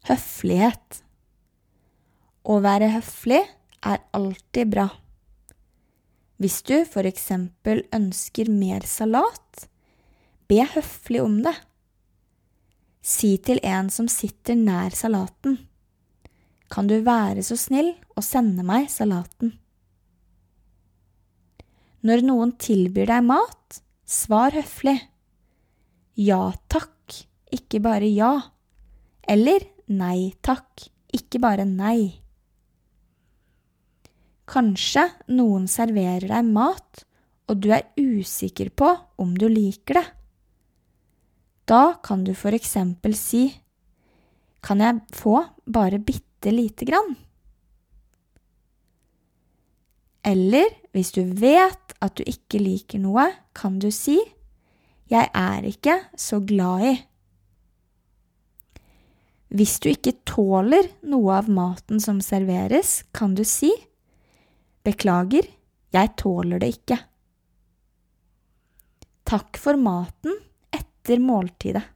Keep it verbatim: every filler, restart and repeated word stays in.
Høflighet. Å være høflig er alltid bra. Hvis du for eksempel ønsker mer salat, be høflig om det. Si til en som sitter nær salaten: «Kan du være så snill og sende meg salaten?» Når noen tilbyr deg mat, svar høflig. Ja takk, ikke bare ja. Eller nei takk, ikke bare nei. Kanskje noen serverer deg mat, og du er usikker på om du liker det. Da kan du for eksempel si: «Kan jeg få bare bitte lite grann?» Eller hvis du vet at du ikke liker noe, kan du si: «Jeg er ikke så glad i.» Hvis du ikke tåler noe av maten som serveres, kan du si: «Beklager, jeg tåler det ikke.» Takk for maten etter måltidet.